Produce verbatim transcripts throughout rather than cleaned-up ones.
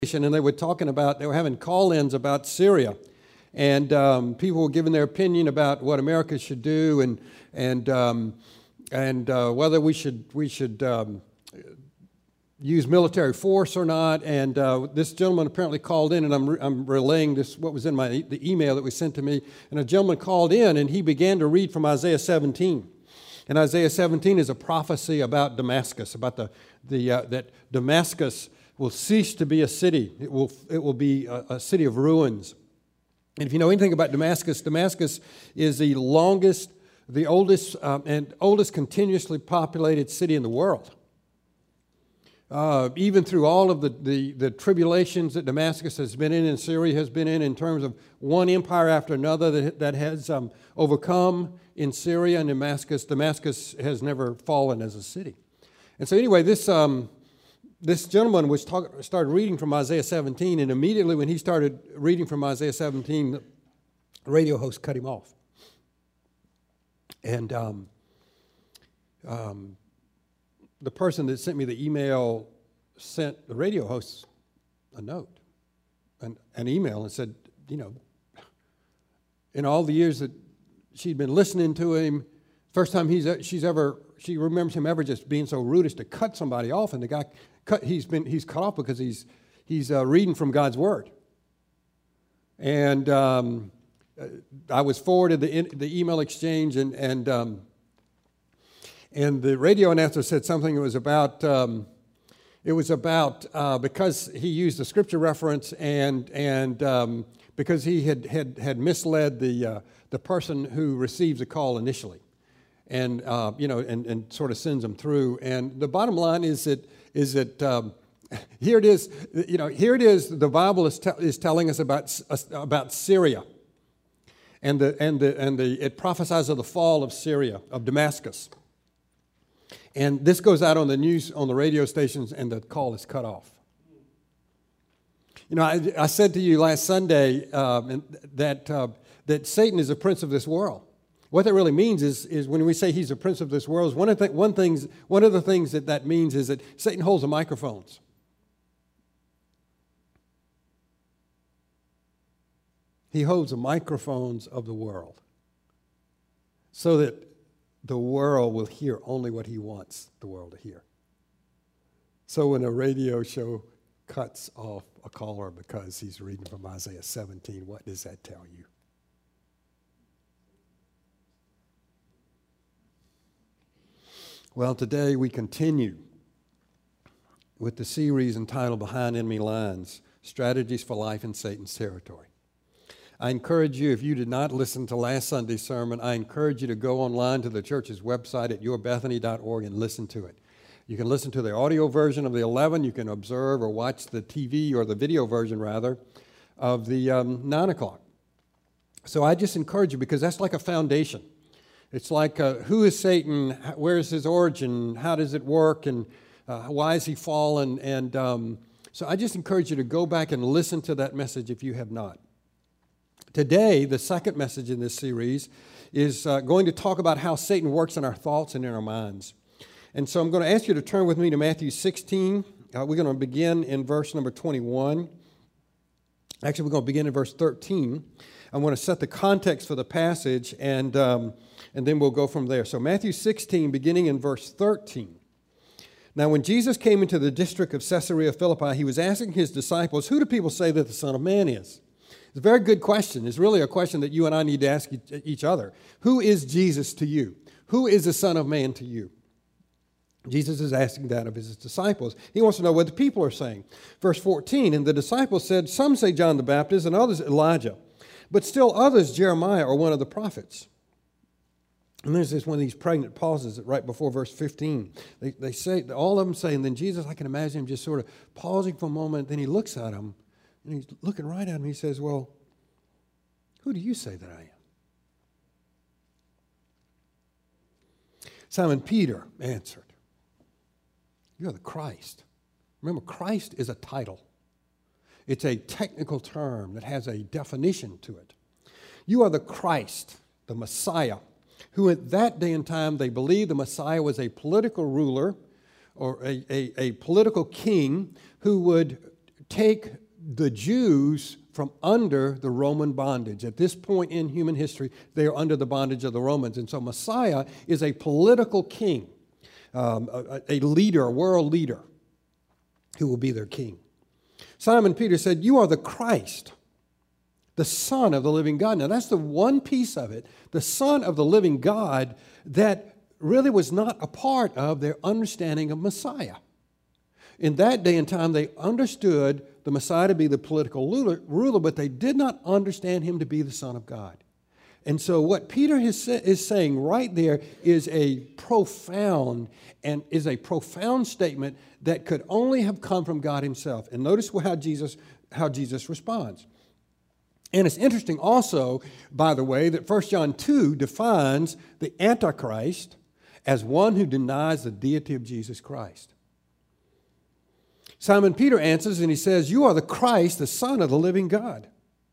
and they were talking about, they were having call-ins about Syria, and um, people were giving their opinion about what America should do, and and um, and uh, whether we should we should um, use military force or not. And uh, this gentleman apparently called in, and I'm re- I'm relaying this what was in my the email that was sent to me. And a gentleman called in, and he began to read from Isaiah seventeen. And Isaiah seventeen is a prophecy about Damascus, about the the uh, that Damascus will cease to be a city. It will it will be a, a city of ruins. And if you know anything about Damascus, Damascus is the longest, the oldest, um, and oldest continuously populated city in the world. Uh, even through all of the, the, the tribulations that Damascus has been in and Syria has been in, in terms of one empire after another that, that has um, overcome in Syria and Damascus, Damascus has never fallen as a city. And so anyway, this... Um, This gentleman was talk, started reading from Isaiah seventeen, and immediately when he started reading from Isaiah seventeen, the radio host cut him off. And um, um, the person that sent me the email sent the radio host a note, an, an email, and said, you know, in all the years that she'd been listening to him, first time he's she's ever she remembers him ever just being so rude as to cut somebody off, and the guy. Cut, he's been he's cut off because he's he's uh, reading from God's word. And um, I was forwarded the in, the email exchange, and and um, and the radio announcer said something. It was about um, it was about uh, because he used the scripture reference, and and um, because he had had had misled the uh, the person who receives the call initially, and uh, you know, and and sort of sends them through. And the bottom line is that. is that um, here it is, you know, here it is, the Bible is, te- is telling us about uh, about Syria. And the and the and the it prophesies of the fall of Syria, of Damascus. And this goes out on the news, on the radio stations, and the call is cut off. You know, I, I said to you last Sunday uh, that uh, that Satan is the prince of this world. What that really means is, is when we say he's the prince of this world, one of the one things one of the things that that means is that Satan holds the microphones. He holds the microphones of the world, so that the world will hear only what he wants the world to hear. So when a radio show cuts off a caller because he's reading from Isaiah seventeen, what does that tell you? Well, today we continue with the series entitled Behind Enemy Lines, Strategies for Life in Satan's Territory. I encourage you, if you did not listen to last Sunday's sermon, I encourage you to go online to the church's website at your bethany dot org and listen to it. You can listen to the audio version of the eleven. You can observe or watch the T V, or the video version, rather, of the um, nine o'clock. So I just encourage you, because that's like a foundation. It's like, uh, who is Satan? Where is his origin? How does it work? And uh, why is he fallen? And um, so I just encourage you to go back and listen to that message if you have not. Today, the second message in this series is uh, going to talk about how Satan works in our thoughts and in our minds. And so I'm going to ask you to turn with me to Matthew sixteen. Uh, we're going to begin in verse number twenty-one. Actually, we're going to begin in verse thirteen. I want to set the context for the passage, and um, and then we'll go from there. So Matthew sixteen, beginning in verse thirteen. Now, when Jesus came into the district of Caesarea Philippi, he was asking his disciples, who do people say that the Son of Man is? It's a very good question. It's really a question that you and I need to ask each other. Who is Jesus to you? Who is the Son of Man to you? Jesus is asking that of his disciples. He wants to know what the people are saying. Verse fourteen, and the disciples said, some say John the Baptist, and others Elijah, but still others Jeremiah or one of the prophets. And there's this one of these pregnant pauses right before verse fifteen. They, they say, all of them say, and then Jesus, I can imagine him just sort of pausing for a moment. Then he looks at them, and he's looking right at him. He says, well, who do you say that I am? Simon Peter answered, you're the Christ. Remember, Christ is a title. It's a technical term that has a definition to it. You are the Christ, the Messiah, who at that day and time they believed the Messiah was a political ruler or a, a, a political king who would take the Jews from under the Roman bondage. At this point in human history, they are under the bondage of the Romans. And so Messiah is a political king, um, a, a leader, a world leader who will be their king. Simon Peter said, "You are the Christ, the Son of the living God." Now that's the one piece of it, the Son of the living God, that really was not a part of their understanding of Messiah. In that day and time, they understood the Messiah to be the political ruler, but they did not understand him to be the Son of God. And so what Peter is, is saying right there is a profound and is a profound statement that could only have come from God himself. And notice how Jesus, how Jesus responds. And it's interesting also, by the way, that First John two defines the Antichrist as one who denies the deity of Jesus Christ. Simon Peter answers and he says, "You are the Christ, the Son of the living God."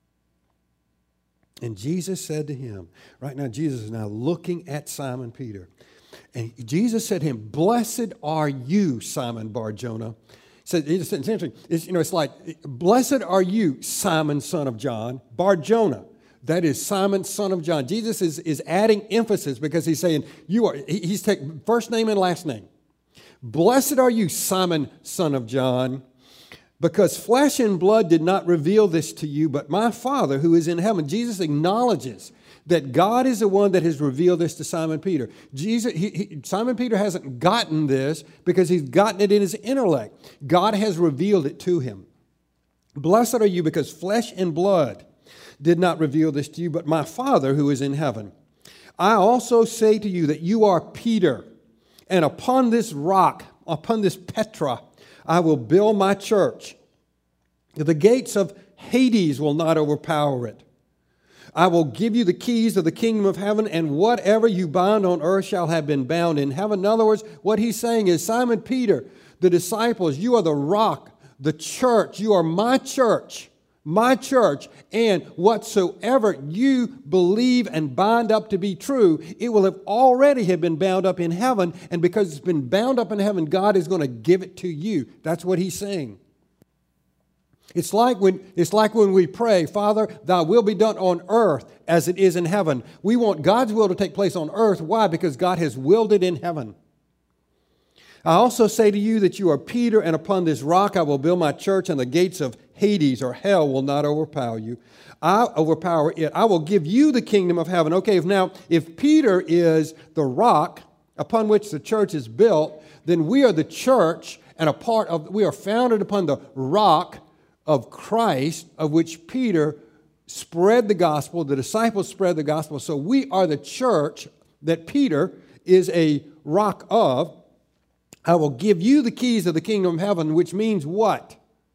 And Jesus said to him, right now Jesus is now looking at Simon Peter. And Jesus said to him, "Blessed are you, Simon Bar-Jonah." So it's interesting. It's, you know, it's like, "Blessed are you, Simon, son of John." Bar-Jonah, that is Simon, son of John. Jesus is, is adding emphasis because he's saying, you are, he's taking first name and last name. "Blessed are you, Simon, son of John, because flesh and blood did not reveal this to you, but my Father who is in heaven." Jesus acknowledges that God is the one that has revealed this to Simon Peter. Jesus, he, he, Simon Peter hasn't gotten this because he's gotten it in his intellect. God has revealed it to him. "Blessed are you because flesh and blood did not reveal this to you, but my Father who is in heaven. I also say to you that you are Peter, and upon this rock, upon this Petra, I will build my church. The gates of Hades will not overpower it. I will give you the keys of the kingdom of heaven, and whatever you bind on earth shall have been bound in heaven." In other words, what he's saying is, Simon Peter, the disciples, you are the rock, the church. You are my church, my church, and whatsoever you believe and bind up to be true, it will have already have been bound up in heaven, and because it's been bound up in heaven, God is going to give it to you. That's what he's saying. It's like when it's like when we pray, "Father, thy will be done on earth as it is in heaven." We want God's will to take place on earth. Why? Because God has willed it in heaven. "I also say to you that you are Peter, and upon this rock I will build my church, and the gates of Hades or hell will not overpower you. I overpower it. I will give you the kingdom of heaven." Okay, if now if Peter is the rock upon which the church is built, then we are the church, and a part of we are founded upon the rock of Christ, of which Peter spread the gospel, the disciples spread the gospel. So we are the church that Peter is a rock of. "I will give you the keys of the kingdom of heaven," which means what?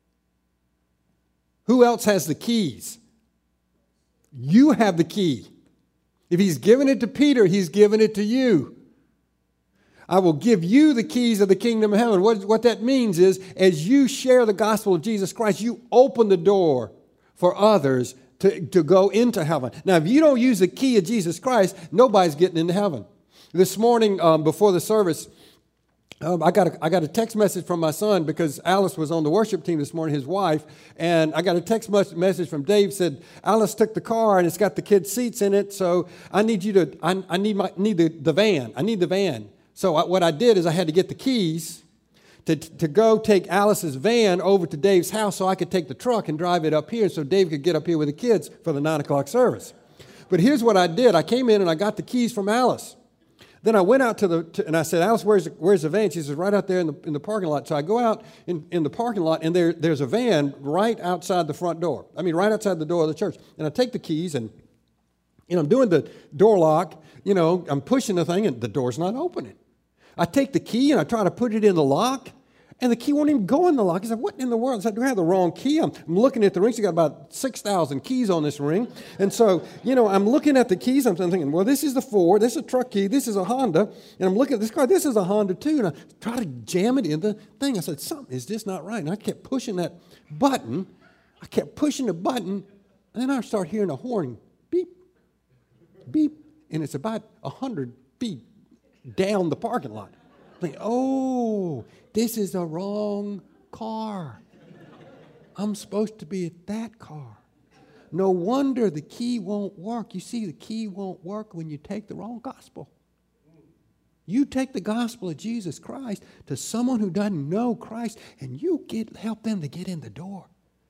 Who else has the keys? You have the key. If he's given it to Peter, he's given it to you. "I will give you the keys of the kingdom of heaven." What, what that means is, as you share the gospel of Jesus Christ, you open the door for others to, to go into heaven. Now, if you don't use the key of Jesus Christ, nobody's getting into heaven. This morning, um, before the service, um, I got a, I got a text message from my son because Alice was on the worship team this morning, his wife, and I got a text message from Dave, said, "Alice took the car and it's got the kids' seats in it, so I need you to, I, I need my need the, the van. I need the van." So I, what I did is I had to get the keys to, to go take Alice's van over to Dave's house so I could take the truck and drive it up here so Dave could get up here with the kids for the nine o'clock service. But here's what I did. I came in and I got the keys from Alice. Then I went out to the, to, and I said, "Alice, where's the, where's the van?" She says, "Right out there in the, in the parking lot." So I go out in, in the parking lot, and there, there's a van right outside the front door. I mean, right outside the door of the church. And I take the keys, and you know, I'm doing the door lock. You know, I'm pushing the thing, and the door's not opening. I take the key and I try to put it in the lock, and the key won't even go in the lock. I said, "What in the world?" I said, "Do I have the wrong key?" I'm, I'm looking at the ring. She's got about six thousand keys on this ring. And so, you know, I'm looking at the keys. I'm thinking, well, this is the Ford. This is a truck key. This is a Honda. And I'm looking at this car. This is a Honda, too. And I try to jam it in the thing. I said, something is just not right. And I kept pushing that button. I kept pushing the button. And then I start hearing a horn. Beep, beep. And it's about one hundred feet down the parking lot. I'm thinking, oh, this is the wrong car. I'm supposed to be at that car. No wonder the key won't work. You see, the key won't work when you take the wrong gospel. You take the gospel of Jesus Christ to someone who doesn't know Christ, and you get help them to get in the door.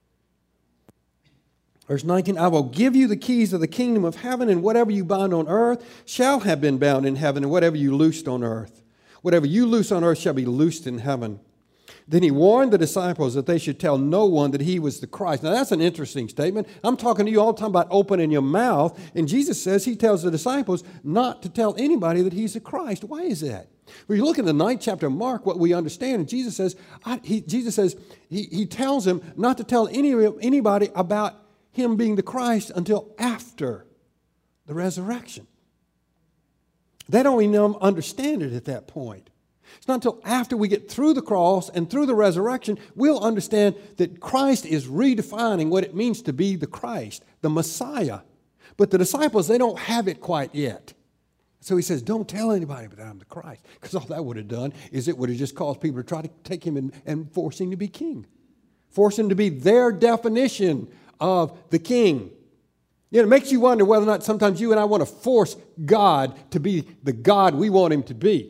Verse nineteen, I will give you the keys of the kingdom of heaven, and whatever you bind on earth shall have been bound in heaven, and whatever you loosed on earth. Whatever you loose on earth shall be loosed in heaven. Then he warned the disciples that they should tell no one that he was the Christ. Now that's an interesting statement. I'm talking to you all the time about opening your mouth. And Jesus says he tells the disciples not to tell anybody that he's the Christ. Why is that? When you look in the ninth chapter of Mark, what we understand, and Jesus says, I, he, Jesus says he, he tells them not to tell any, anybody about him being the Christ until after the resurrection. They don't even understand it at that point. It's not until after we get through the cross and through the resurrection, we'll understand that Christ is redefining what it means to be the Christ, the Messiah. But the disciples, they don't have it quite yet. So he says, don't tell anybody that I'm the Christ. Because all that would have done is it would have just caused people to try to take him and, and force him to be king. Force him to be their definition of the king. You know, it makes you wonder whether or not sometimes you and I want to force God to be the God we want him to be.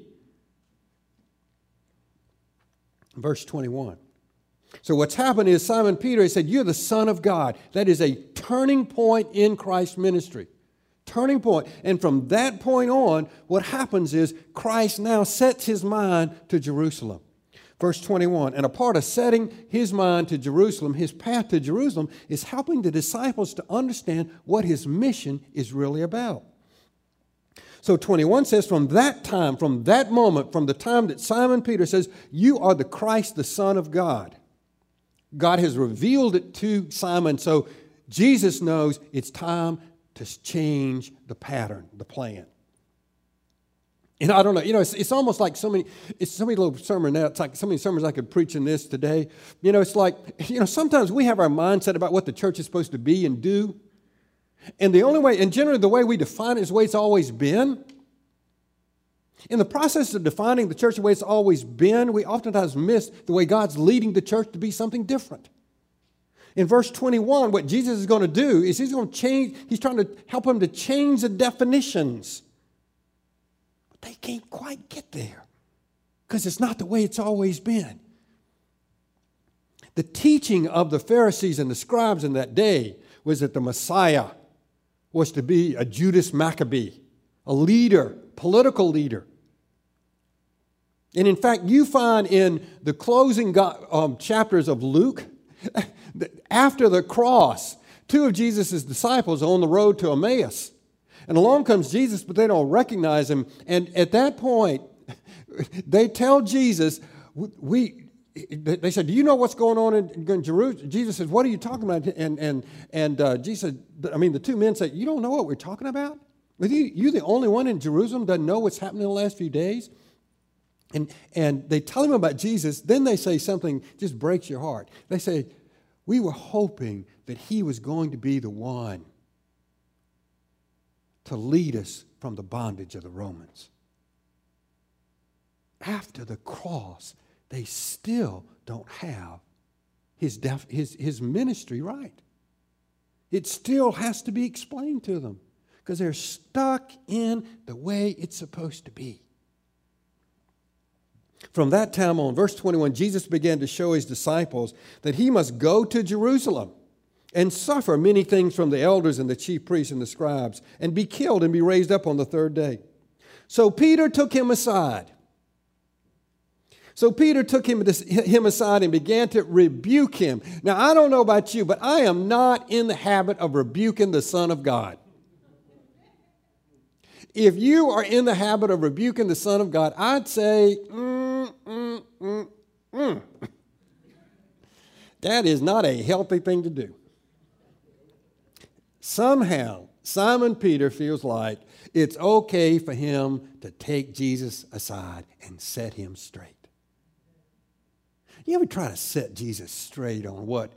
Verse twenty-one. So what's happened is Simon Peter, he said, you're the Son of God. That is a turning point in Christ's ministry. Turning point. And from that point on, what happens is Christ now sets his mind to Jerusalem. Verse twenty-one, and a part of setting his mind to Jerusalem, his path to Jerusalem, is helping the disciples to understand what his mission is really about. So twenty-one says, from that time, from that moment, from the time that Simon Peter says, you are the Christ, the Son of God, God has revealed it to Simon. So Jesus knows it's time to change the pattern, the plan. And I don't know, you know, it's, it's almost like so many, it's so many little sermons now. It's like so many sermons I could preach in this today. You know, it's like, you know, sometimes we have our mindset about what the church is supposed to be and do. And the only way, and generally the way we define it is the way it's always been. In the process of defining the church the way it's always been, we oftentimes miss the way God's leading the church to be something different. In verse twenty-one, what Jesus is going to do is he's going to change, he's trying to help them to change the definitions. But they can't quite get there because it's not the way it's always been. The teaching of the Pharisees and the scribes in that day was that the Messiah was to be a Judas Maccabee, a leader, political leader. And in fact, you find in the closing God, um, chapters of Luke, after the cross, two of Jesus' disciples are on the road to Emmaus. And along comes Jesus, but they don't recognize him. And at that point, they tell Jesus, we... They said, do you know what's going on in, in Jerusalem? Jesus says, what are you talking about? And and and uh, Jesus said, I mean, the two men said, you don't know what we're talking about? Are you, you the only one in Jerusalem that doesn't know what's happening in the last few days? And, and they tell him about Jesus. Then they say something just breaks your heart. They say, we were hoping that he was going to be the one to lead us from the bondage of the Romans. After the cross, they still don't have his, def- his, his ministry right. It still has to be explained to them because they're stuck in the way it's supposed to be. From that time on, verse twenty-one, Jesus began to show his disciples that he must go to Jerusalem and suffer many things from the elders and the chief priests and the scribes and be killed and be raised up on the third day. So Peter took him aside. So Peter took him, him aside and began to rebuke him. Now, I don't know about you, but I am not in the habit of rebuking the Son of God. If you are in the habit of rebuking the Son of God, I'd say, mm, mm, mm, mm. That is not a healthy thing to do. Somehow, Simon Peter feels like it's okay for him to take Jesus aside and set him straight. You ever try to set Jesus straight on what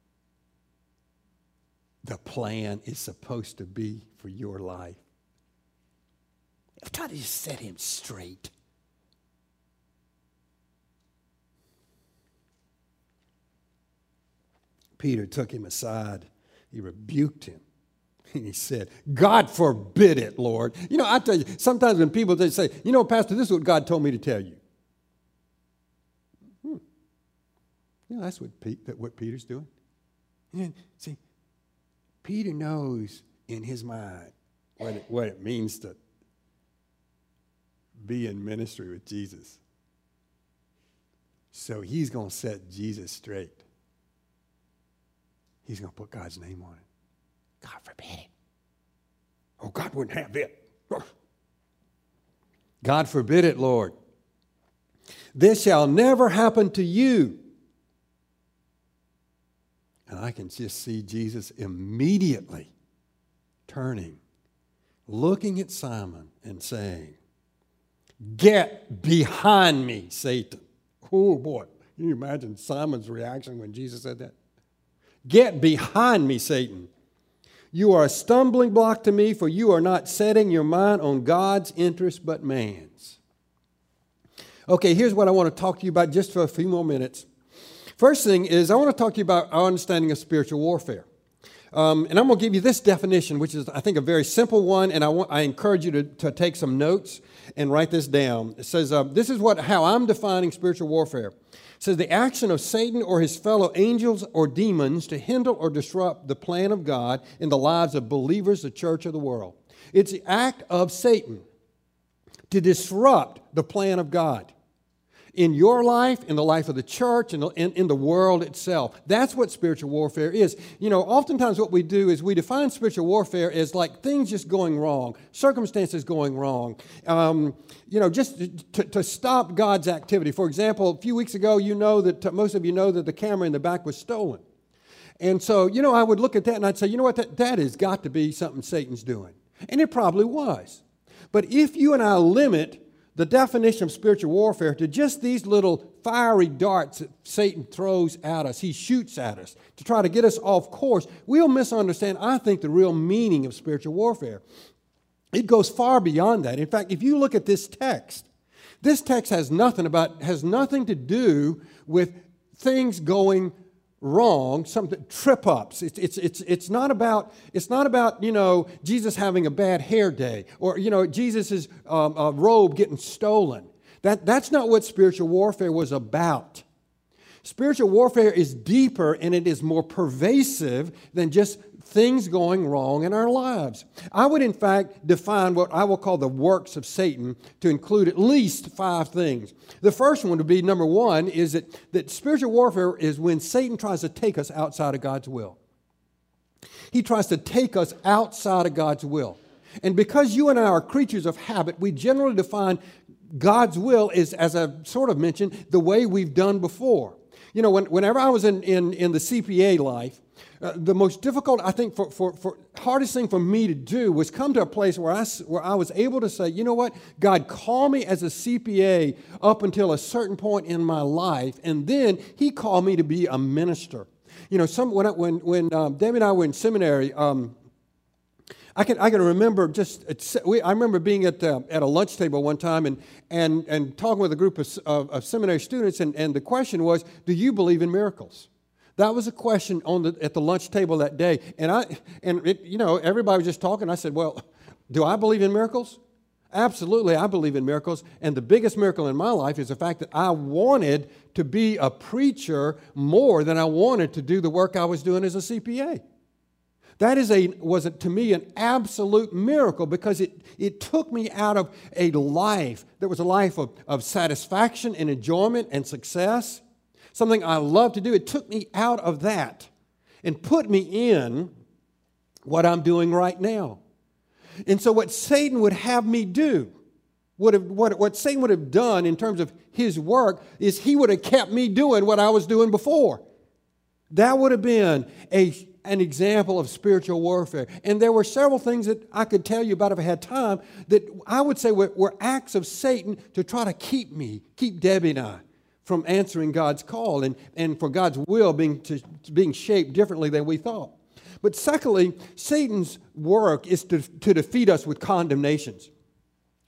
the plan is supposed to be for your life? You ever try to just set him straight? Peter took him aside. He rebuked him. And he said, God forbid it, Lord. You know, I tell you, sometimes when people they say, you know, Pastor, this is what God told me to tell you. Hmm. You know, that's what, Pete, that what Peter's doing. And see, Peter knows in his mind what it, what it means to be in ministry with Jesus. So he's going to set Jesus straight. He's going to put God's name on it. God forbid it. Oh, God wouldn't have it. God forbid it, Lord. This shall never happen to you. And I can just see Jesus immediately turning, looking at Simon and saying, get behind me, Satan. Oh, boy. Can you imagine Simon's reaction when Jesus said that? Get behind me, Satan. You are a stumbling block to me, for you are not setting your mind on God's interest but man's. Okay, here's what I want to talk to you about just for a few more minutes. First thing is I want to talk to you about our understanding of spiritual warfare. Um, and I'm going to give you this definition, which is, I think, a very simple one, and I, want, I encourage you to, to take some notes and write this down. It says, uh, this is what how I'm defining spiritual warfare. It says, the action of Satan or his fellow angels or demons to hinder or disrupt the plan of God in the lives of believers, the church, or the world. It's the act of Satan to disrupt the plan of God in your life, in the life of the church, and in, in the world itself. That's what spiritual warfare is. You know, oftentimes what we do is we define spiritual warfare as like things just going wrong, circumstances going wrong, um, you know, just to, to stop God's activity. For example, a few weeks ago, you know that, most of you know that the camera in the back was stolen. And so, you know, I would look at that and I'd say, you know what, that, that has got to be something Satan's doing. And it probably was. But if you and I limit the definition of spiritual warfare to just these little fiery darts that Satan throws at us, he shoots at us to try to get us off course, we'll misunderstand, I think, the real meaning of spiritual warfare. It goes far beyond that. In fact, if you look at this text, this text has nothing about has nothing to do with things going wrong, something trip ups. It's it's it's it's not about it's not about you know Jesus having a bad hair day or you know Jesus's um, uh, robe getting stolen. That that's not what spiritual warfare was about. Spiritual warfare is deeper and it is more pervasive than just things going wrong in our lives. I would, in fact, define what I will call the works of Satan to include at least five things. The first one would be, number one, is that, that spiritual warfare is when Satan tries to take us outside of God's will. He tries to take us outside of God's will. And because you and I are creatures of habit, we generally define God's will as, as I sort of mentioned, the way we've done before. You know, when, whenever I was in, in, in the C P A life, Uh, the most difficult, I think, for, for, for hardest thing for me to do was come to a place where I, where I was able to say, you know what, God called me as a C P A up until a certain point in my life, and then He called me to be a minister. You know, some when I, when when um, Debbie and I were in seminary, um, I can I can remember just we, I remember being at uh, at a lunch table one time and and and talking with a group of, of, of seminary students, and, and the question was, do you believe in miracles? That was a question on the, at the lunch table that day. And, I, and it, you know, everybody was just talking. I said, well, do I believe in miracles? Absolutely, I believe in miracles. And the biggest miracle in my life is the fact that I wanted to be a preacher more than I wanted to do the work I was doing as a C P A. That is a, was, a, to me, an absolute miracle because it, it took me out of a life that was a life of, of satisfaction and enjoyment and success. Something I love to do. It took me out of that and put me in what I'm doing right now. And so what Satan would have me do, would have, what, what Satan would have done in terms of his work is he would have kept me doing what I was doing before. That would have been a, an example of spiritual warfare. And there were several things that I could tell you about if I had time that I would say were, were acts of Satan to try to keep me, keep Debbie and I from answering God's call and, and for God's will being, to, being shaped differently than we thought. But secondly, Satan's work is to, to defeat us with condemnations.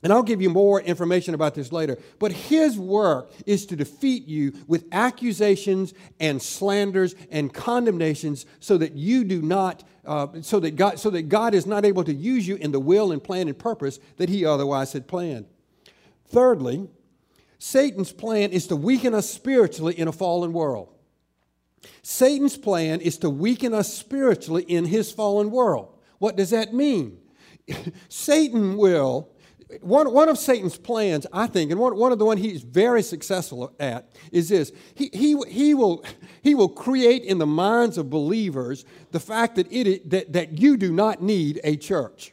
And I'll give you more information about this later. But his work is to defeat you with accusations and slanders and condemnations so that you do not, uh, so that God, so that God is not able to use you in the will and plan and purpose that he otherwise had planned. Thirdly, Satan's plan is to weaken us spiritually in a fallen world. Satan's plan is to weaken us spiritually in his fallen world. What does that mean? Satan will... One, one of Satan's plans, I think, and one, one of the one he's very successful at is this. He, he, he, will, he will create in the minds of believers the fact that, it, that, that you do not need a church.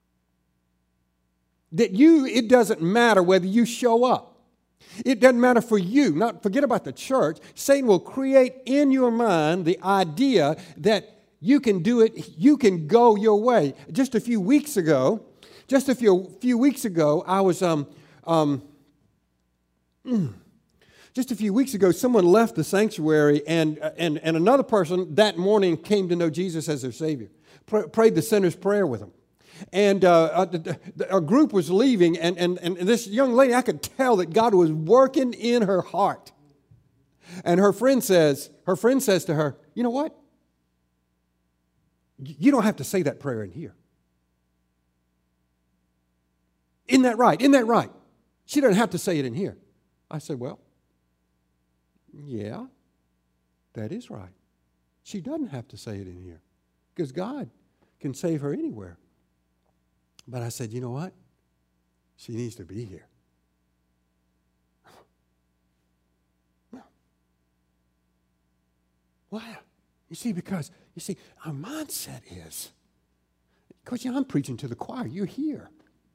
That you, it doesn't matter whether you show up. It doesn't matter for you. Not forget about the church. Satan will create in your mind the idea that you can do it, you can go your way. Just a few weeks ago, Just a few few weeks ago, I was um, um, just a few weeks ago, someone left the sanctuary, and and and another person that morning came to know Jesus as their Savior. Pray, prayed the sinner's prayer with them, and uh, a, a group was leaving, and, and and this young lady, I could tell that God was working in her heart. And her friend says, her friend says to her, "You know what? You don't have to say that prayer in here." Isn't that right? Isn't that right? She doesn't have to say it in here. I said, well, yeah, that is right. She doesn't have to say it in here because God can save her anywhere. But I said, you know what? She needs to be here. Why? You see, because, you see, our mindset is, because you know, I'm preaching to the choir. You're here.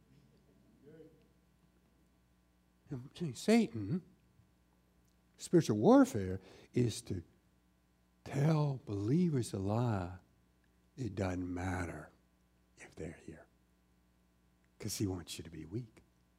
See, Satan, spiritual warfare, is to tell believers a lie. It doesn't matter if they're here because he wants you to be weak.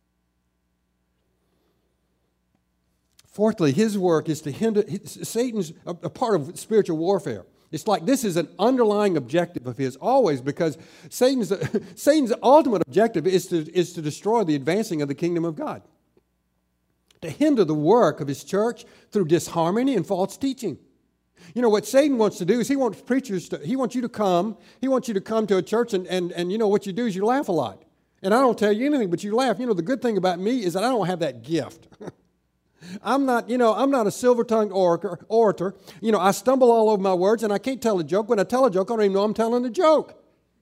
Fourthly, his work is to hinder, Satan's a, a part of spiritual warfare. It's like this is an underlying objective of his always because Satan's, Satan's ultimate objective is to, is to destroy the advancing of the kingdom of God. To hinder the work of his church through disharmony and false teaching. You know, what Satan wants to do is he wants preachers to, he wants you to come, he wants you to come to a church and, and, and you know, what you do is you laugh a lot. And I don't tell you anything, but you laugh. You know, the good thing about me is that I don't have that gift. I'm not, you know, I'm not a silver-tongued orator, orator. You know, I stumble all over my words and I can't tell a joke. When I tell a joke, I don't even know I'm telling a joke.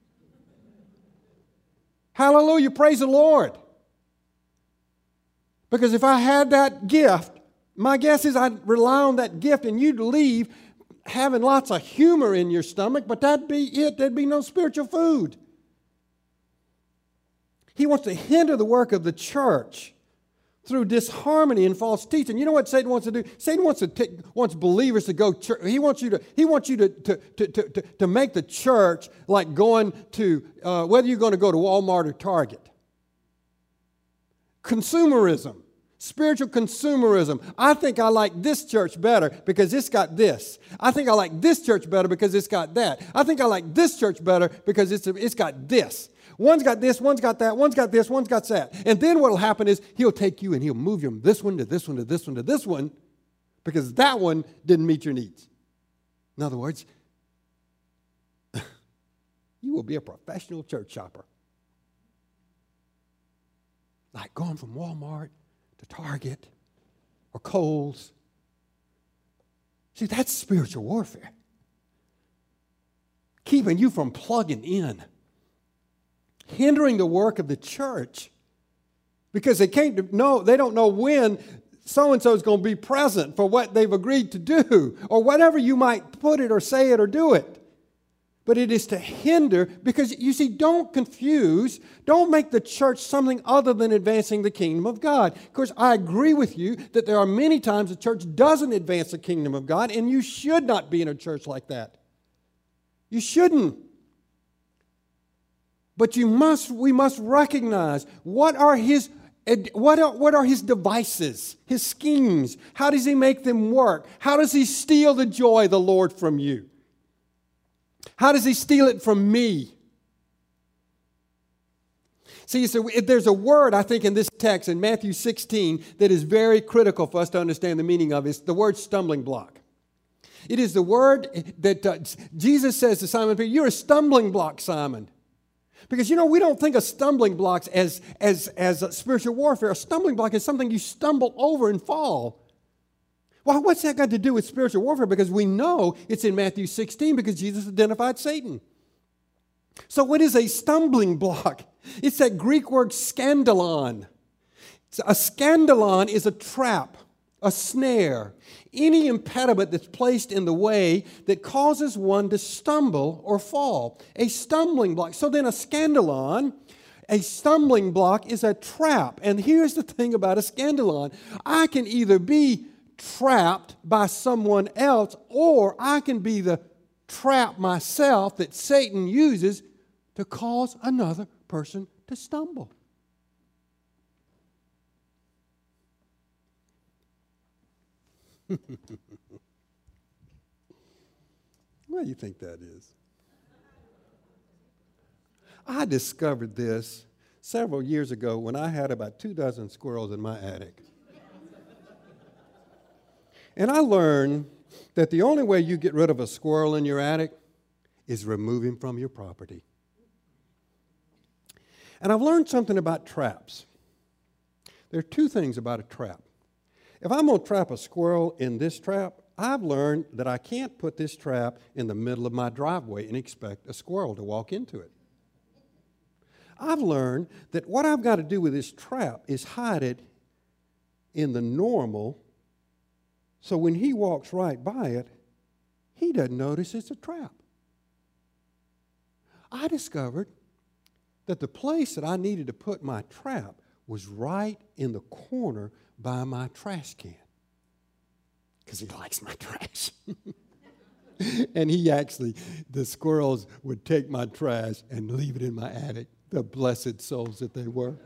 Hallelujah, praise the Lord. Because if I had that gift, my guess is I'd rely on that gift and you'd leave having lots of humor in your stomach, but that'd be it. There'd be no spiritual food. He wants to hinder the work of the church through disharmony and false teaching. You know what Satan wants to do? Satan wants to take, wants believers to go church. He wants you to he wants you to to to to, to make the church like going to uh, whether you're going to go to Walmart or Target. Consumerism, spiritual consumerism. I think I like this church better because it's got this. I think I like this church better because it's got that. I think I like this church better because it's it's got this. One's got this, one's got that, one's got this, one's got that. And then what will happen is he'll take you and he'll move you from this one to this one to this one to this one because that one didn't meet your needs. In other words, you will be a professional church shopper. Like going from Walmart to Target or Kohl's. See, that's spiritual warfare. Keeping you from plugging in. Hindering the work of the church. Because they can't know, they don't know when so-and-so is going to be present for what they've agreed to do. Or whatever you might put it or say it or do it. But it is to hinder, because you see, don't confuse, don't make the church something other than advancing the kingdom of God. Of course, I agree with you that there are many times the church doesn't advance the kingdom of God, and you should not be in a church like that. You shouldn't. But you must, we must recognize what are his, what are, what are his devices, his schemes. How does he make them work? How does he steal the joy of the Lord from you? How does he steal it from me? See, so there's a word, I think, in this text in Matthew sixteen that is very critical for us to understand the meaning of. It's the word stumbling block. It is the word that uh, Jesus says to Simon Peter, you're a stumbling block, Simon. Because, you know, we don't think of stumbling blocks as, as, as a spiritual warfare. A stumbling block is something you stumble over and fall. Well, what's that got to do with spiritual warfare? Because we know it's in Matthew sixteen because Jesus identified Satan. So what is a stumbling block? It's that Greek word scandalon. A scandalon is a trap, a snare, any impediment that's placed in the way that causes one to stumble or fall. A stumbling block. So then a scandalon, a stumbling block is a trap. And here's the thing about a scandalon. I can either be trapped by someone else, or I can be the trap myself that Satan uses to cause another person to stumble. What do you think that is? I discovered this several years ago when I had about two dozen squirrels in my attic. And I learned that the only way you get rid of a squirrel in your attic is remove him from your property. And I've learned something about traps. There are two things about a trap. If I'm going to trap a squirrel in this trap, I've learned that I can't put this trap in the middle of my driveway and expect a squirrel to walk into it. I've learned that what I've got to do with this trap is hide it in the normal, so when he walks right by it, he doesn't notice it's a trap. I discovered that the place that I needed to put my trap was right in the corner by my trash can, because he likes my trash. And he actually, the squirrels would take my trash and leave it in my attic, the blessed souls that they were.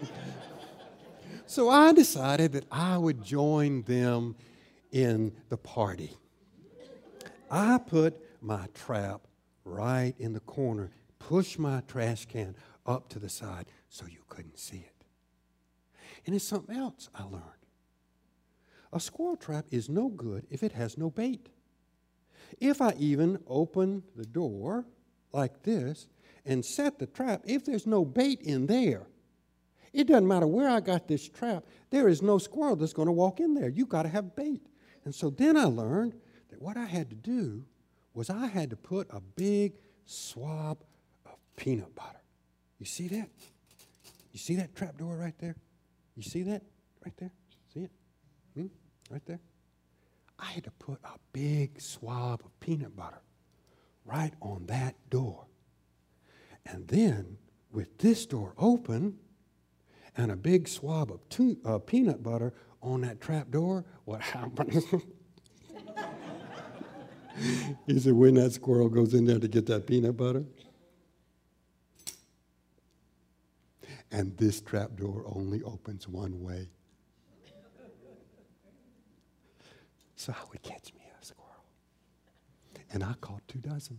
So I decided that I would join them in the party. I put my trap right in the corner, pushed my trash can up to the side so you couldn't see it. And it's something else I learned. A squirrel trap is no good if it has no bait. If I even open the door like this and set the trap, if there's no bait in there, it doesn't matter where I got this trap, there is no squirrel that's going to walk in there. You've got to have bait. And so then I learned that what I had to do was I had to put a big swab of peanut butter. You see that? You see that trap door right there? You see that right there? See it? Hmm? Right there? I had to put a big swab of peanut butter right on that door. And then, with this door open and a big swab of tu- uh, peanut butter on that trap door, what happens? He said, when that squirrel goes in there to get that peanut butter, and this trap door only opens one way. So I would catch me a squirrel. And I caught two dozen.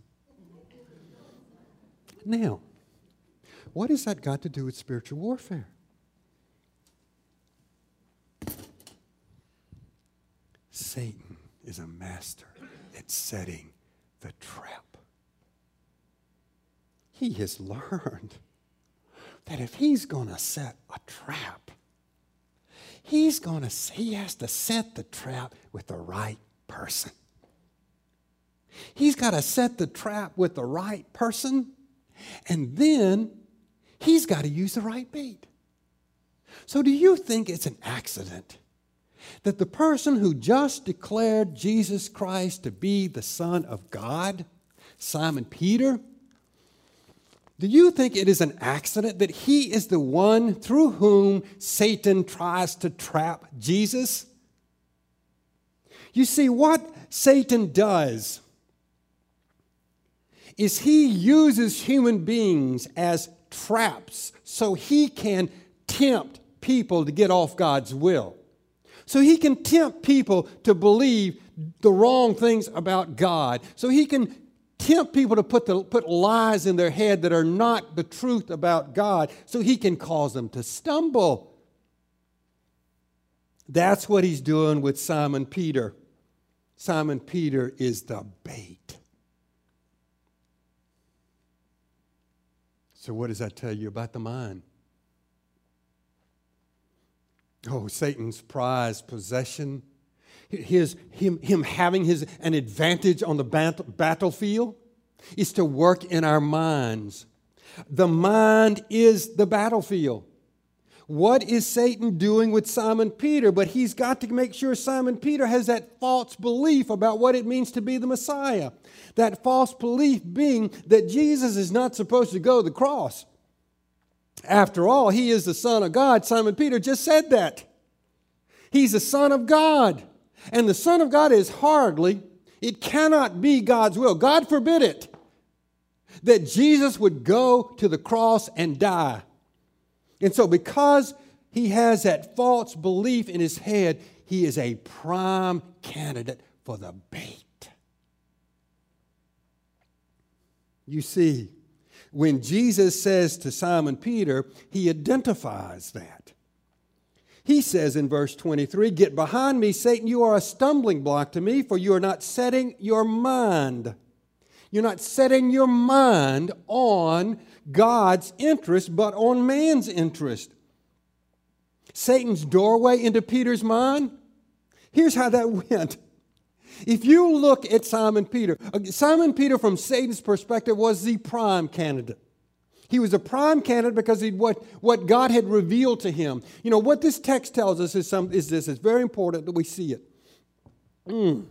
Now, what has that got to do with spiritual warfare? Satan is a master at setting the trap. He has learned that if he's going to set a trap, he's going to, he has to set the trap with the right person. He's got to set the trap with the right person, and then he's got to use the right bait. So do you think it's an accident that the person who just declared Jesus Christ to be the Son of God, Simon Peter, do you think it is an accident that he is the one through whom Satan tries to trap Jesus? You see, what Satan does is he uses human beings as traps so he can tempt people to get off God's will. So he can tempt people to believe the wrong things about God. So he can tempt people to put, the, put lies in their head that are not the truth about God so he can cause them to stumble. That's what he's doing with Simon Peter. Simon Peter is the bait. So what does that tell you about the mind? Oh, Satan's prized possession, his, him, him having his, an advantage on the bat, battlefield is to work in our minds. The mind is the battlefield. What is Satan doing with Simon Peter? But he's got to make sure Simon Peter has that false belief about what it means to be the Messiah. That false belief being that Jesus is not supposed to go to the cross. After all, he is the Son of God. Simon Peter just said that. He's the Son of God. And the Son of God is hardly, it cannot be God's will. God forbid it, that Jesus would go to the cross and die. And so because he has that false belief in his head, he is a prime candidate for the bait. You see, when Jesus says to Simon Peter, he identifies that. He says in verse twenty-three, "Get behind me, Satan, you are a stumbling block to me, for you are not setting your mind. You're not setting your mind on God's interest, but on man's interest." Satan's doorway into Peter's mind, here's how that went. If you look at Simon Peter, Simon Peter from Satan's perspective was the prime candidate. He was a prime candidate because he what, what God had revealed to him. You know, what this text tells us is, some, is this. It's very important that we see it. Mm.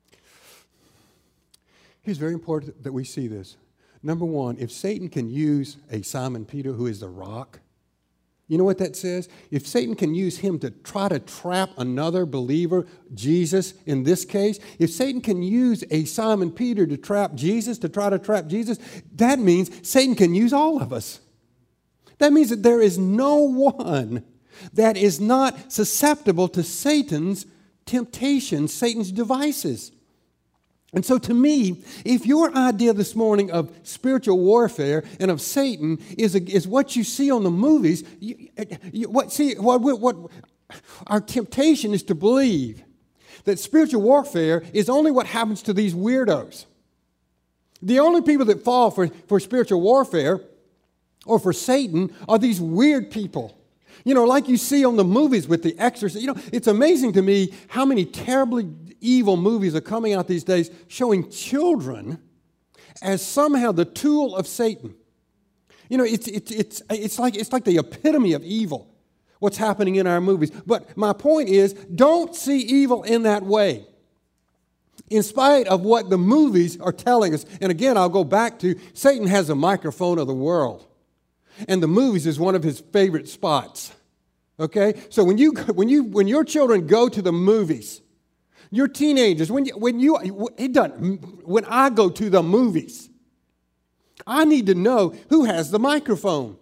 It's very important that we see this. Number one, if Satan can use a Simon Peter who is the rock, you know what that says? If Satan can use him to try to trap another believer, Jesus in this case, if Satan can use a Simon Peter to trap Jesus, to try to trap Jesus, that means Satan can use all of us. That means that there is no one that is not susceptible to Satan's temptations, Satan's devices. And so to me, if your idea this morning of spiritual warfare and of Satan is, a, is what you see on the movies, you, you, what, see, what, what, our temptation is to believe that spiritual warfare is only what happens to these weirdos. The only people that fall for, for spiritual warfare or for Satan are these weird people. You know, like you see on the movies with The Exorcist. You know, it's amazing to me how many terribly evil movies are coming out these days showing children as somehow the tool of Satan. You know, it's, it's, it's, it's, like, it's like the epitome of evil, what's happening in our movies. But my point is, don't see evil in that way. In spite of what the movies are telling us. And again, I'll go back to Satan has a microphone of the world. And the movies is one of his favorite spots. Okay? So when you when you when your children go to the movies, your teenagers, when you, when you it doesn't when I go to the movies, I need to know who has the microphone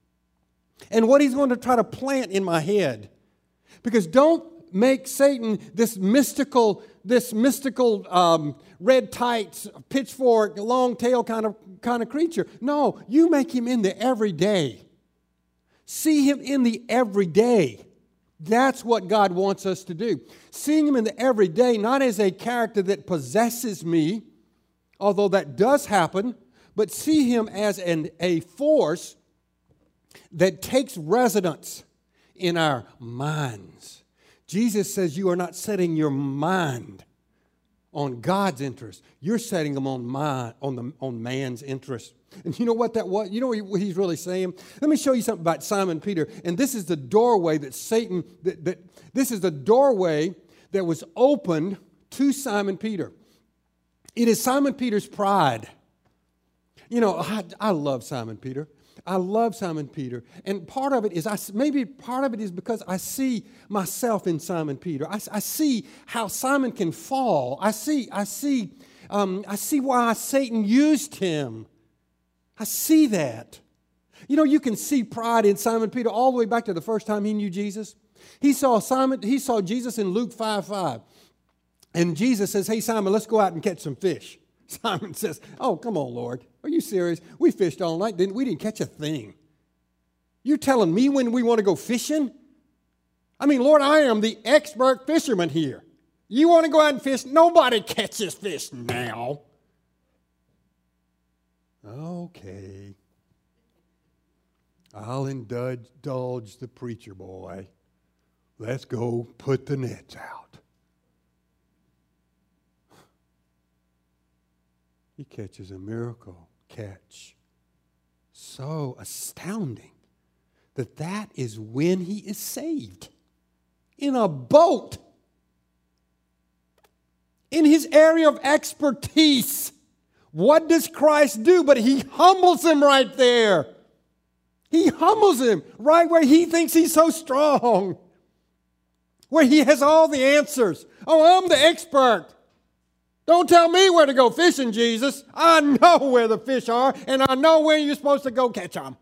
and what he's going to try to plant in my head. Because don't make Satan this mystical, this mystical um, red tights, pitchfork, long tail kind of kind of creature. No, you make him in the everyday. See him in the everyday. That's what God wants us to do. Seeing him in the everyday, not as a character that possesses me, although that does happen, but see him as an, a force that takes residence in our minds. Jesus says you are not setting your mind on God's interest. You're setting them on my, on the on man's interest. And you know what that was? You know what he's really saying? Let me show you something about Simon Peter. And this is the doorway that Satan, that, that this is the doorway that was opened to Simon Peter. It is Simon Peter's pride. You know, I, I love Simon Peter. I love Simon Peter. And part of it is, I, maybe part of it is because I see myself in Simon Peter. I, I see how Simon can fall. I see, I see, um, I see why Satan used him. I see that. You know, you can see pride in Simon Peter all the way back to the first time he knew Jesus. He saw Simon, he saw Jesus in Luke five five. And Jesus says, "Hey, Simon, let's go out and catch some fish." Simon says, oh, come on, Lord. Are you serious? We fished all night. Didn't, we didn't catch a thing. You're telling me when we want to go fishing? I mean, Lord, I am the expert fisherman here. You want to go out and fish? Nobody catches fish now. Okay. I'll indulge the preacher boy. Let's go put the nets out. He catches a miracle catch. So astounding that that is when he is saved. In a boat. In his area of expertise. What does Christ do? But he humbles him right there. He humbles him right where he thinks he's so strong. Where he has all the answers. Oh, I'm the expert. Don't tell me where to go fishing, Jesus. I know where the fish are, and I know where you're supposed to go catch them.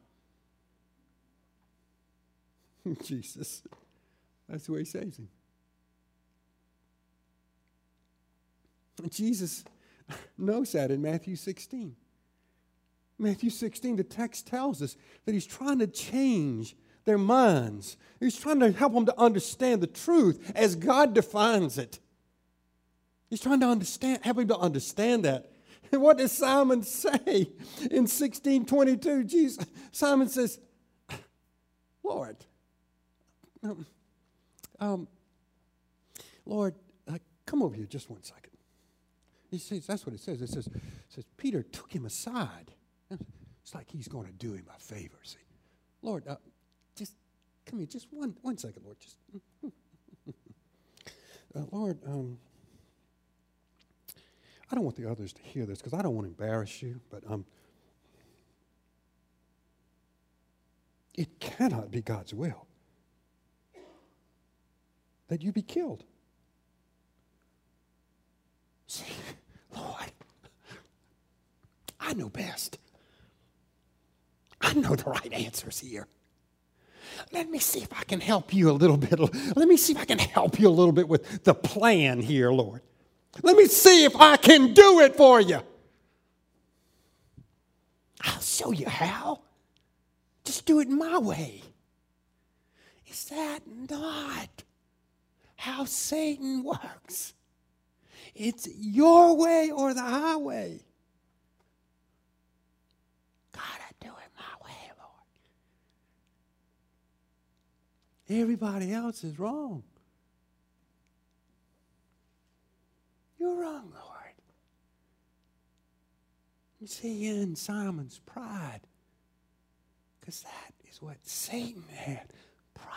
Jesus. That's the way he saves him. Jesus knows that in Matthew sixteen. Matthew sixteen, the text tells us that he's trying to change their minds. He's trying to help them to understand the truth as God defines it. He's trying to understand, help him to understand that. And what does Simon say in sixteen twenty-two? Jesus, Simon says, Lord, um, um, Lord, uh, come over here just one second. He says, that's what it says. It says, it says Peter took him aside. It's like he's going to do him a favor. See, Lord, uh, just come here, just one one second, Lord. Just, uh, Lord, um, I don't want the others to hear this because I don't want to embarrass you, but um, it cannot be God's will that you be killed. See, Lord, I know best. I know the right answers here. Let me see if I can help you a little bit. Let me see if I can help you a little bit with the plan here, Lord. Let me see if I can do it for you. I'll show you how. Just do it my way. Is that not how Satan works? It's your way or the highway. Gotta do it my way, Lord. Everybody else is wrong. You're wrong, Lord. You see, in Simon's pride, because that is what Satan had, pride.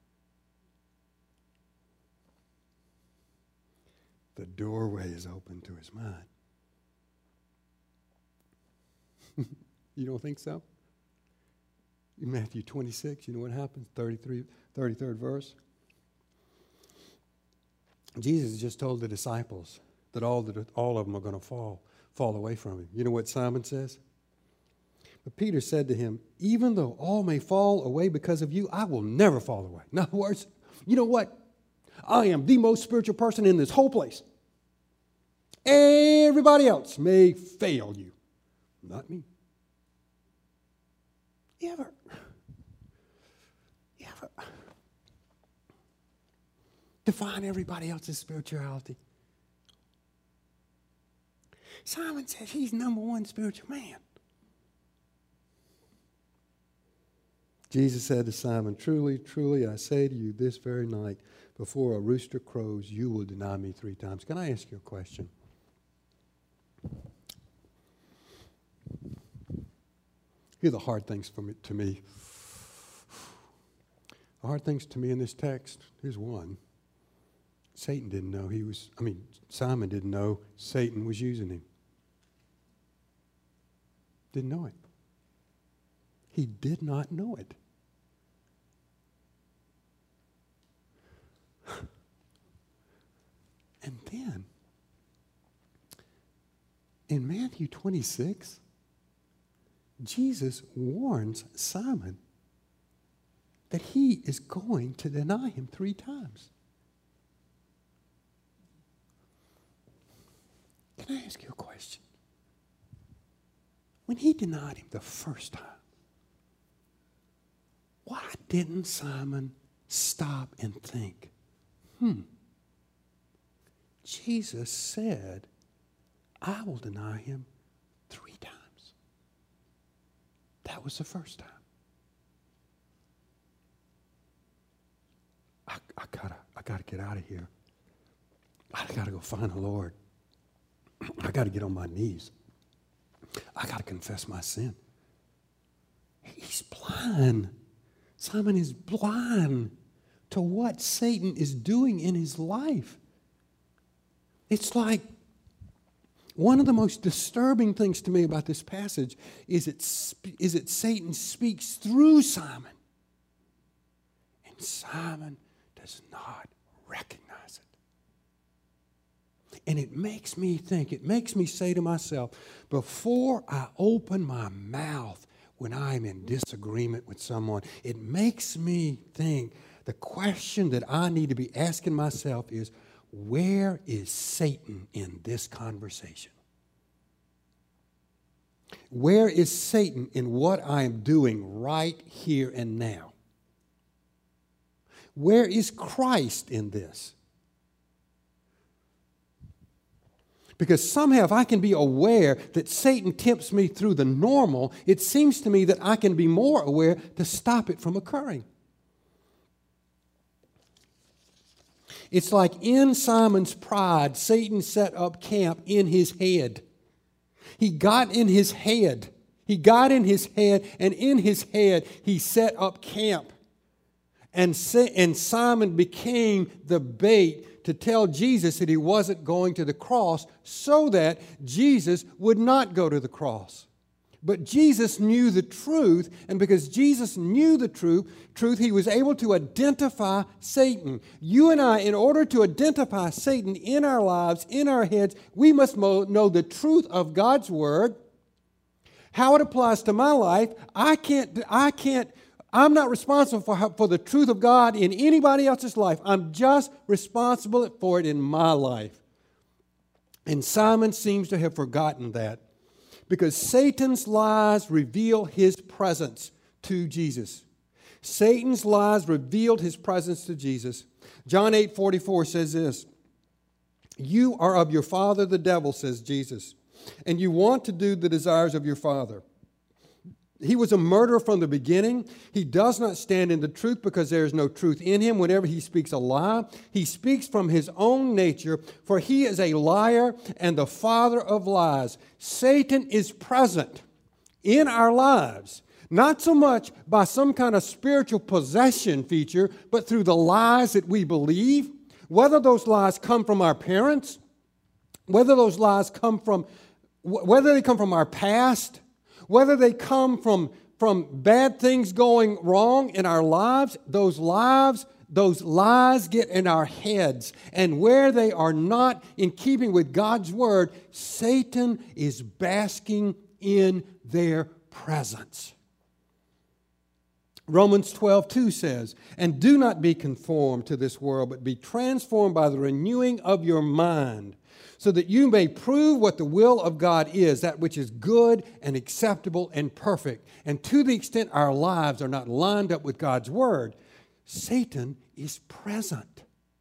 The doorway is open to his mind. You don't think so? In Matthew twenty-six, you know what happens? thirty-three, thirty-third verse. Jesus just told the disciples that all, the, all of them are going to fall, fall away from him. You know what Simon says? But Peter said to him, even though all may fall away because of you, I will never fall away. In other words, you know what? I am the most spiritual person in this whole place. Everybody else may fail you, not me. You ever, you ever define everybody else's spirituality? Simon says he's number one spiritual man. Jesus said to Simon, truly, truly, I say to you, this very night, before a rooster crows, you will deny me three times. Can I ask you a question? Here are the hard things for me, to me. The hard things to me in this text, here's one. Satan didn't know he was, I mean, Simon didn't know Satan was using him. Didn't know it. He did not know it. And then, in Matthew twenty-six, Jesus warns Simon that he is going to deny him three times. Can I ask you a question? when he denied him the first time, why didn't Simon stop and think, hmm, Jesus said, I will deny him three times. That was the first time. I, I gotta, I gotta get out of here. I gotta go find the Lord. I gotta get on my knees. I gotta confess my sin. He's blind. Simon is blind to what Satan is doing in his life. It's like one of the most disturbing things to me about this passage is it, is that Satan speaks through Simon. And Simon does not recognize it. And it makes me think, it makes me say to myself, before I open my mouth when I'm in disagreement with someone, it makes me think the question that I need to be asking myself is, where is Satan in this conversation? Where is Satan in what I am doing right here and now? Where is Christ in this? Because somehow if I can be aware that Satan tempts me through the normal, it seems to me that I can be more aware to stop it from occurring. It's like in Simon's pride, Satan set up camp in his head. He got in his head. He got in his head, and in his head, he set up camp. And, and Simon became the bait to tell Jesus that he wasn't going to the cross so that Jesus would not go to the cross. But Jesus knew the truth, and because Jesus knew the truth, truth, he was able to identify Satan. You and I, in order to identify Satan in our lives, in our heads, we must know the truth of God's Word, how it applies to my life. I can't, I can't, I'm not responsible for, how, for the truth of God in anybody else's life. I'm just responsible for it in my life. And Simon seems to have forgotten that, because Satan's lies reveal his presence to Jesus. Satan's lies revealed his presence to Jesus. John eight forty-four says this, "You are of your father the devil," says Jesus, "and you want to do the desires of your father. He was a murderer from the beginning. He does not stand in the truth because there is no truth in him. Whenever he speaks a lie, he speaks from his own nature, for he is a liar and the father of lies." Satan is present in our lives, not so much by some kind of spiritual possession feature, but through the lies that we believe, whether those lies come from our parents, whether those lies come from, whether they come from our past, whether they come from, from bad things going wrong in our lives. Those lives, those lies get in our heads. And where they are not in keeping with God's Word, Satan is basking in their presence. Romans twelve two says, "And do not be conformed to this world, but be transformed by the renewing of your mind, so that you may prove what the will of God is, that which is good and acceptable and perfect." And to the extent our lives are not lined up with God's Word, Satan is present.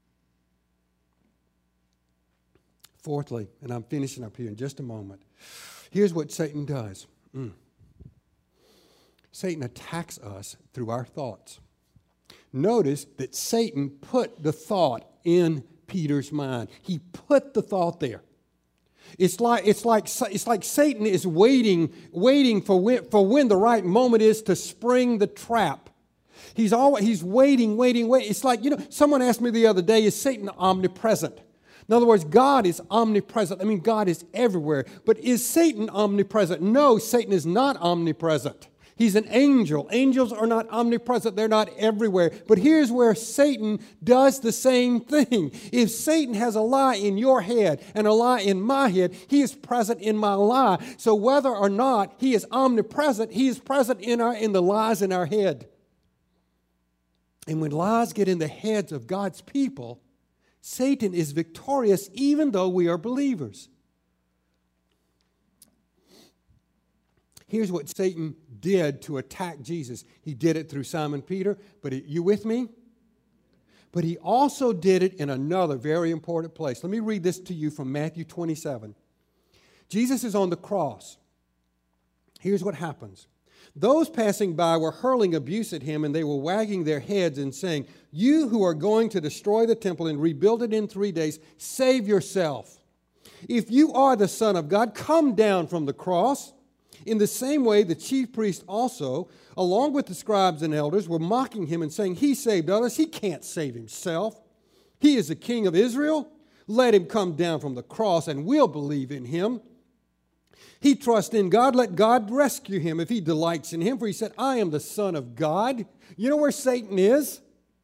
Fourthly, and I'm finishing up here in just a moment, here's what Satan does. Mm. Satan attacks us through our thoughts. Notice that Satan put the thought in Peter's mind. He put the thought there. It's like, it's like, it's like Satan is waiting, waiting for when, for when the right moment is to spring the trap. He's always, he's waiting, waiting, waiting. It's like, you know, someone asked me the other day, is Satan omnipresent? In other words, God is omnipresent. I mean, God is everywhere. But is Satan omnipresent? No, Satan is not omnipresent. He's an angel. Angels are not omnipresent. They're not everywhere. But here's where Satan does the same thing. If Satan has a lie in your head and a lie in my head, he is present in my lie. So whether or not he is omnipresent, he is present in our in the lies in our head. And when lies get in the heads of God's people, Satan is victorious even though we are believers. Here's what Satan did to attack Jesus. He did it through Simon Peter, but he, you with me? But he also did it in another very important place. Let me read this to you from Matthew twenty-seven. Jesus is on the cross. Here's what happens. Those passing by were hurling abuse at him, and they were wagging their heads and saying, "You who are going to destroy the temple and rebuild it in three days, save yourself. If you are the Son of God, come down from the cross." In the same way, the chief priests also, along with the scribes and elders, were mocking him and saying, "He saved others. He can't save himself. He is the King of Israel. Let him come down from the cross and we'll believe in him. He trusts in God. Let God rescue him if he delights in him. For he said, I am the Son of God." You know where Satan is?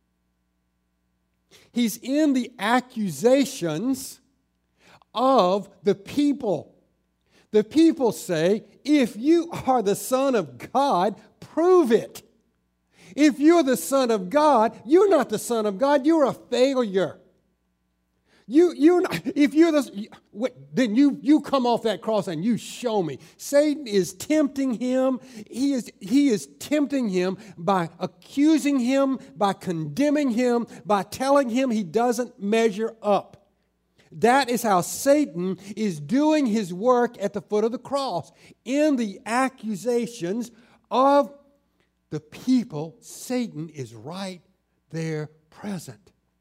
He's in the accusations of the people. The people say, if you are the Son of God, prove it. If you're the Son of God, you're not the Son of God. You're a failure. You, you're not, if you're the, then you, you come off that cross and you show me. Satan is tempting him. He is, he is tempting him by accusing him, by condemning him, by telling him he doesn't measure up. That is how Satan is doing his work at the foot of the cross. In the accusations of the people, Satan is right there present.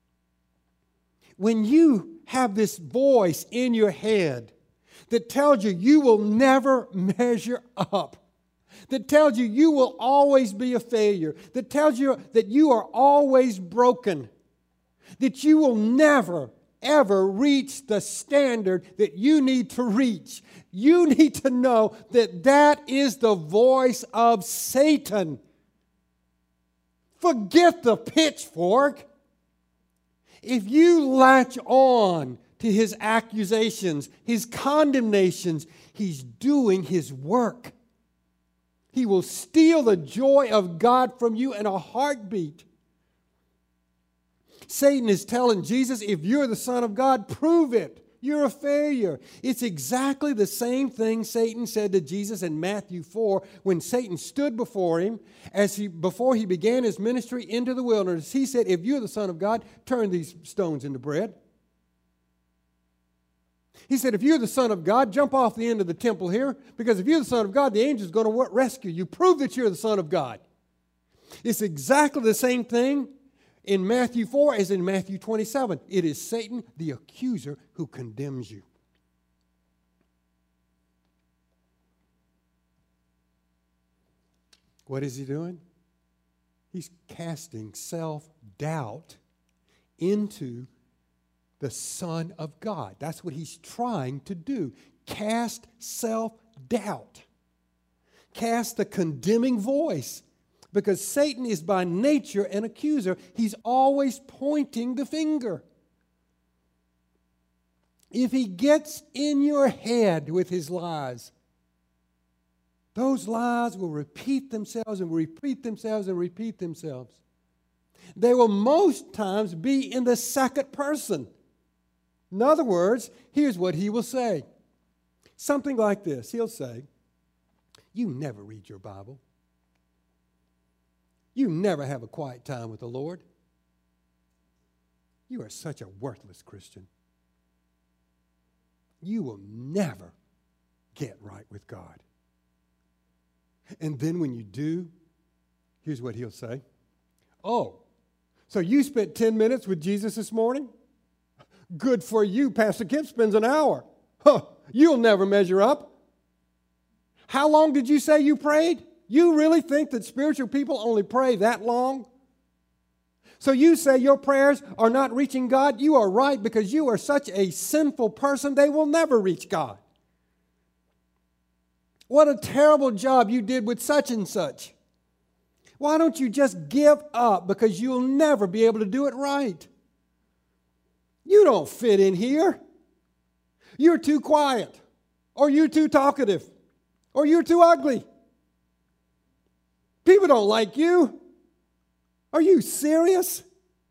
When you have this voice in your head that tells you you will never measure up, that tells you you will always be a failure, that tells you that you are always broken, that you will never, ever reach the standard that you need to reach, you need to know that that is the voice of Satan. Forget the pitchfork. If you latch on to his accusations, his condemnations, he's doing his work. He will steal the joy of God from you in a heartbeat. Satan is telling Jesus, if you're the Son of God, prove it. You're a failure. It's exactly the same thing Satan said to Jesus in Matthew four when Satan stood before him as he before he began his ministry into the wilderness. He said, if you're the Son of God, turn these stones into bread. He said, if you're the Son of God, jump off the end of the temple here, because if you're the Son of God, the angel's going to rescue you. Prove that you're the Son of God. It's exactly the same thing in Matthew four as in Matthew twenty-seven. It is Satan, the accuser, who condemns you. What is he doing? He's casting self-doubt into the Son of God. That's what he's trying to do. Cast self-doubt. Cast the condemning voice. Because Satan is by nature an accuser. He's always pointing the finger. If he gets in your head with his lies, those lies will repeat themselves and repeat themselves and repeat themselves. They will most times be in the second person. In other words, here's what he will say. Something like this. He'll say, you never read your Bible. You never have a quiet time with the Lord. You are such a worthless Christian. You will never get right with God. And then when you do, here's what he'll say. Oh, so you spent ten minutes with Jesus this morning? Good for you. Pastor Kemp spends an hour. Huh, you'll never measure up. How long did you say you prayed? You really think that spiritual people only pray that long? So you say your prayers are not reaching God? You are right, because you are such a sinful person, they will never reach God. What a terrible job you did with such and such. Why don't you just give up, because you'll never be able to do it right? You don't fit in here. You're too quiet, or you're too talkative, or you're too ugly. People don't like you. Are you serious?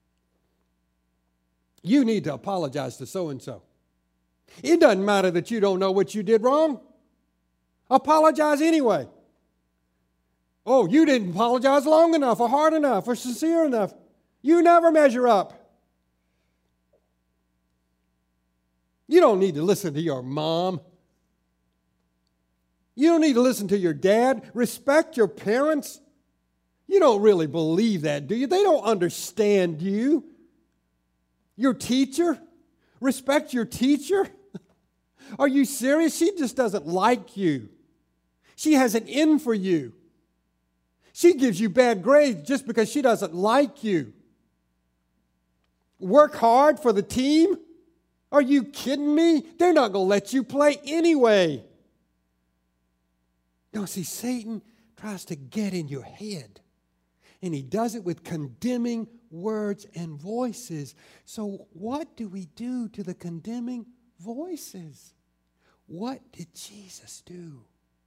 You need to apologize to so-and-so. It doesn't matter that you don't know what you did wrong. Apologize anyway. Oh, you didn't apologize long enough or hard enough or sincere enough. You never measure up. You don't need to listen to your mom. You don't need to listen to your dad. Respect your parents. You don't really believe that, do you? They don't understand you. Your teacher. Respect your teacher. Are you serious? She just doesn't like you. She has an in for you. She gives you bad grades just because she doesn't like you. Work hard for the team? Are you kidding me? They're not going to let you play anyway. No, see, Satan tries to get in your head. And he does it with condemning words and voices. So what do we do to the condemning voices? What did Jesus do?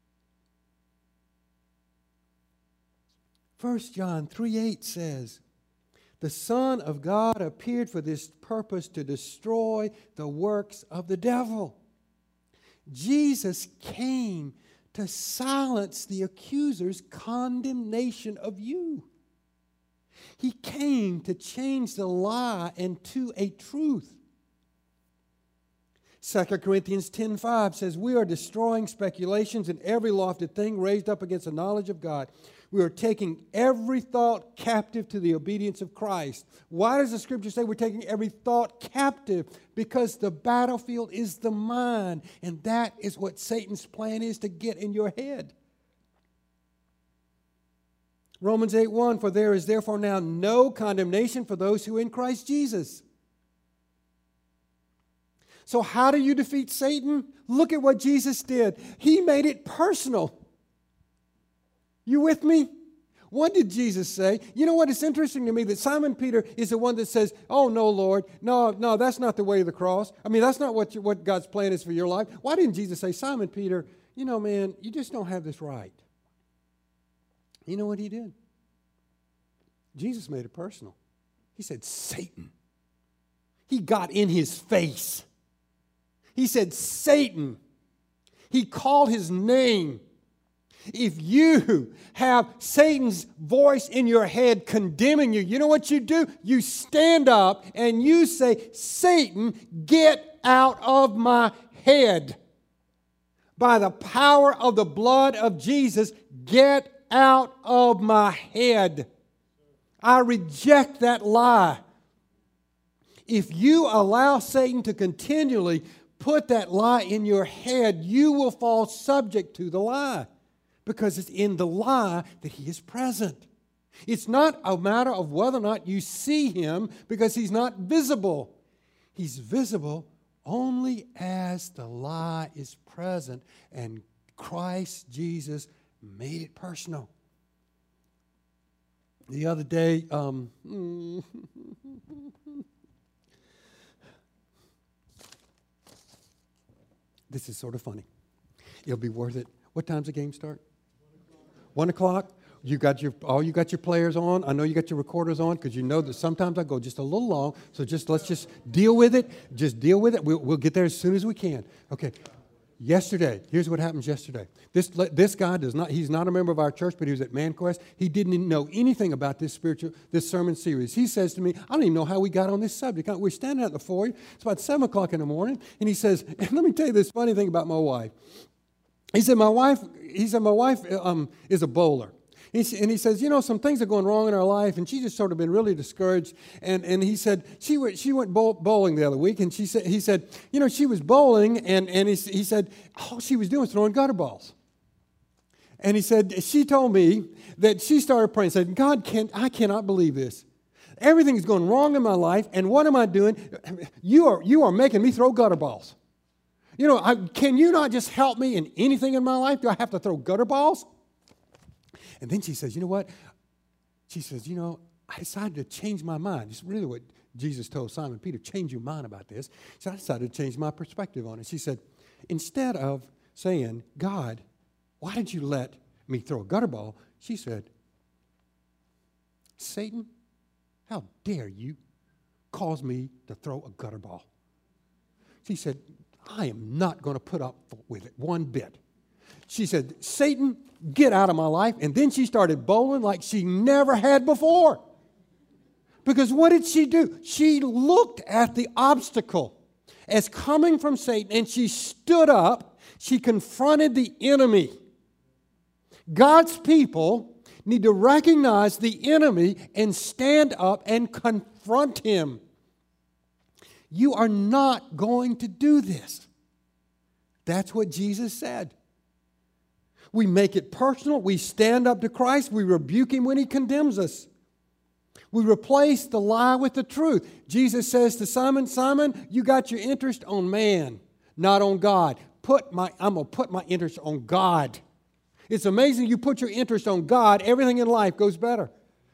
First John three eight says, the Son of God appeared for this purpose, to destroy the works of the devil. Jesus came to silence the accuser's condemnation of you. He came to change the lie into a truth. Second Corinthians ten five says, we are destroying speculations and every lofty thing raised up against the knowledge of God. We are taking every thought captive to the obedience of Christ. Why does the Scripture say we're taking every thought captive? Because the battlefield is the mind, and that is what Satan's plan is, to get in your head. Romans eight one, for there is therefore now no condemnation for those who are in Christ Jesus. So how do you defeat Satan? Look at what Jesus did. He made it personal. You with me? What did Jesus say? You know what? It's interesting to me that Simon Peter is the one that says, oh, no, Lord. No, no, that's not the way of the cross. I mean, that's not what, you, what God's plan is for your life. Why didn't Jesus say, Simon Peter, you know, man, you just don't have this right? You know what he did? Jesus made it personal. He said, Satan. He got in his face. He said, Satan. He called his name. If you have Satan's voice in your head condemning you, you know what you do? You stand up and you say, Satan, get out of my head. By the power of the blood of Jesus, get out of my head. I reject that lie. If you allow Satan to continually put that lie in your head, you will fall subject to the lie. Because it's in the lie that he is present. It's not a matter of whether or not you see him, because he's not visible. He's visible only as the lie is present, and Christ Jesus made it personal. The other day, um, this is sort of funny. It'll be worth it. What time's the game start? One o'clock. You got your all you got your players on. I know you got your recorders on, because you know that sometimes I go just a little long. So just let's just deal with it. Just deal with it. We'll, we'll get there as soon as we can. Okay. Yesterday, here's what happens yesterday. This this guy does not. He's not a member of our church, but he was at ManQuest. He didn't know anything about this spiritual this sermon series. He says to me, "I don't even know how we got on this subject." We're standing out in the foyer. It's about seven o'clock in the morning, and he says, and "Let me tell you this funny thing about my wife." He said, my wife, he said, my wife um, is a bowler. And he says, you know, some things are going wrong in our life, and she's just sort of been really discouraged. And, and he said, she went, she went bowling the other week, and she said, he said, you know, she was bowling, and, and he, he said, all she was doing was throwing gutter balls. And he said, she told me that she started praying, said, God, can, I cannot believe this. Everything is going wrong in my life, and what am I doing? You are, you are making me throw gutter balls. You know, I, can you not just help me in anything in my life? Do I have to throw gutter balls? And then she says, you know what? She says, you know, I decided to change my mind. It's really what Jesus told Simon Peter, change your mind about this. So I decided to change my perspective on it. She said, instead of saying, God, why did you let me throw a gutter ball? She said, Satan, how dare you cause me to throw a gutter ball? She said, I am not going to put up with it one bit. She said, Satan, get out of my life. And then she started bowling like she never had before. Because what did she do? She looked at the obstacle as coming from Satan, and she stood up. She confronted the enemy. God's people need to recognize the enemy and stand up and confront him. You are not going to do this. That's what Jesus said. We make it personal. We stand up to Christ. We rebuke him when he condemns us. We replace the lie with the truth. Jesus says to Simon, Simon, you got your interest on man, not on God. Put my, I'm going to put my interest on God. It's amazing you put your interest on God, everything in life goes better.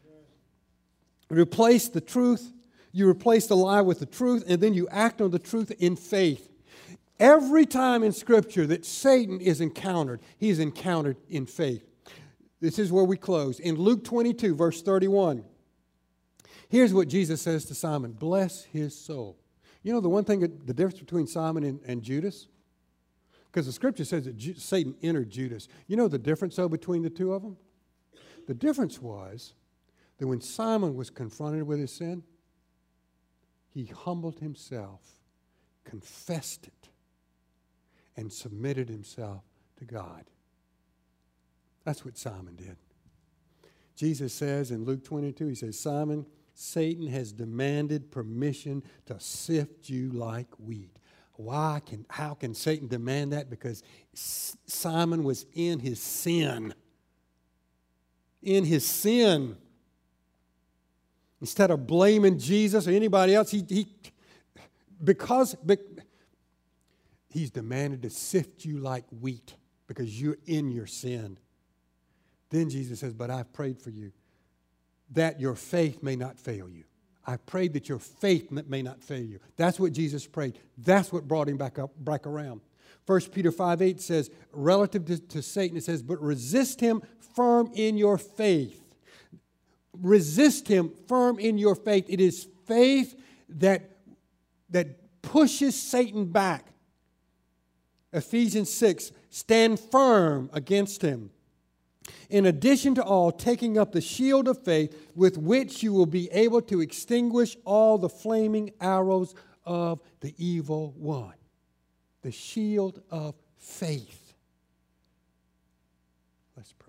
Replace the truth. You replace the lie with the truth, and then you act on the truth in faith. Every time in Scripture that Satan is encountered, he is encountered in faith. This is where we close. In Luke twenty-two, verse thirty-one, here's what Jesus says to Simon, bless his soul. You know the one thing, the difference between Simon and, and Judas? Because the Scripture says that Ju- Satan entered Judas. You know the difference, though, between the two of them? The difference was that when Simon was confronted with his sin, he humbled himself, confessed it, and submitted himself to God. That's what Simon did. Jesus says in Luke twenty-two, he says, Simon, Satan has demanded permission to sift you like wheat. Why can, how can Satan demand that? Because S- Simon was in his sin. In his sin. Instead of blaming Jesus or anybody else, he, he because be, he's demanded to sift you like wheat because you're in your sin. Then Jesus says, but I've prayed for you that your faith may not fail you. I prayed that your faith may not fail you. That's what Jesus prayed. That's what brought him back up, back around. First Peter five eight says, relative to, to Satan, it says, but resist him firm in your faith. Resist him firm in your faith. It is faith that, that pushes Satan back. Ephesians six, stand firm against him. In addition to all, taking up the shield of faith with which you will be able to extinguish all the flaming arrows of the evil one. The shield of faith. Let's pray.